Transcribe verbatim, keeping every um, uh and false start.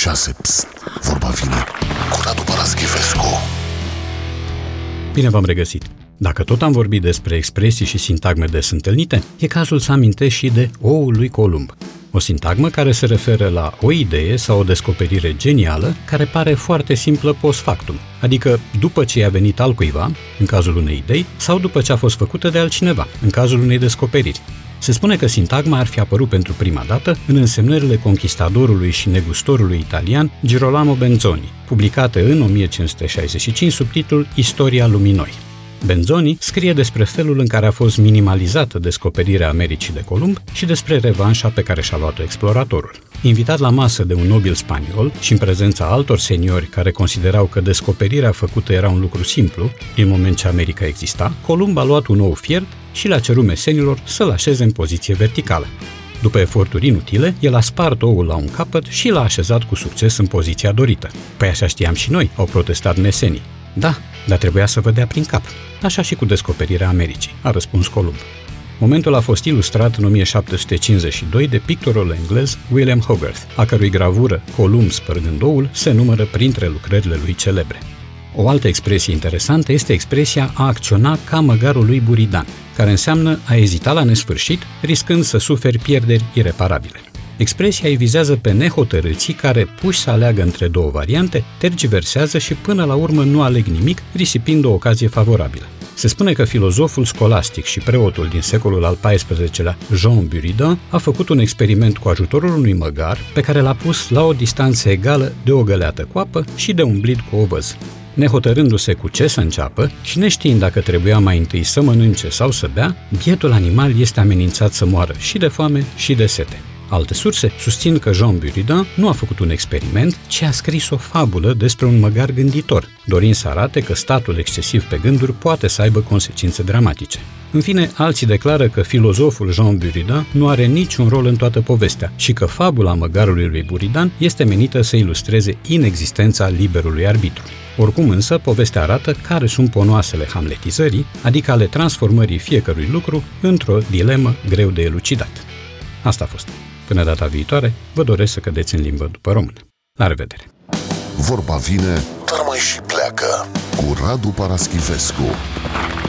șase. Psst, vorba vine cu Radu Paraschivescu. Bine v-am regăsit! Dacă tot am vorbit despre expresii și sintagme des întâlnite, e cazul să amintesc și de oul lui Columb. O sintagmă care se referă la o idee sau o descoperire genială care pare foarte simplă post factum, adică după ce i-a venit altcuiva, în cazul unei idei, sau după ce a fost făcută de altcineva, în cazul unei descoperiri. Se spune că sintagma ar fi apărut pentru prima dată în însemnările conquistadorului și negustorului italian Girolamo Benzoni, publicate în o mie cinci sute șaizeci și cinci sub titlul Istoria lumii noi. Benzoni scrie despre felul în care a fost minimalizată descoperirea Americii de Columb și despre revanșa pe care și-a luat-o exploratorul. Invitat la masă de un nobil spaniol și în prezența altor seniori care considerau că descoperirea făcută era un lucru simplu, din moment ce America exista, Columb a luat un ou fiert și le-a cerut mesenilor să-l așeze în poziție verticală. După eforturi inutile, el a spart oul la un capăt și l-a așezat cu succes în poziția dorită. Păi așa știam și noi, au protestat mesenii. Da, dar trebuia să vă dea prin cap. Așa și cu descoperirea Americii, a răspuns Columb. Momentul a fost ilustrat în o mie șapte sute cincizeci și doi de pictorul englez William Hogarth, a cărui gravură Columb spărgând oul se numără printre lucrările lui celebre. O altă expresie interesantă este expresia a acționa ca măgarul lui Buridan, care înseamnă a ezita la nesfârșit, riscând să suferi pierderi ireparabile. Expresia îi vizează pe nehotărâții care, puși să aleagă între două variante, tergiversează și până la urmă nu aleg nimic, risipind o ocazie favorabilă. Se spune că filozoful scolastic și preotul din secolul al paisprezecelea, Jean Buridan, a făcut un experiment cu ajutorul unui măgar pe care l-a pus la o distanță egală de o găleată cu apă și de un blid cu ovăz. Nehotărându-se cu ce să înceapă și neștiind dacă trebuia mai întâi să mănânce sau să bea, bietul animal este amenințat să moară și de foame și de sete. Alte surse susțin că Jean Buridan nu a făcut un experiment, ci a scris o fabulă despre un măgar gânditor, dorind să arate că statul excesiv pe gânduri poate să aibă consecințe dramatice. În fine, alții declară că filozoful Jean Buridan nu are niciun rol în toată povestea și că fabula măgarului lui Buridan este menită să ilustreze inexistența liberului arbitru. Oricum însă, povestea arată care sunt ponoasele hamletizării, adică ale transformării fiecărui lucru într-o dilemă greu de elucidat. Asta a fost. Până data viitoare, vă doresc să cădeți în limbă după română. La revedere! Vorba vine, dar mai și pleacă cu Radu Paraschivescu.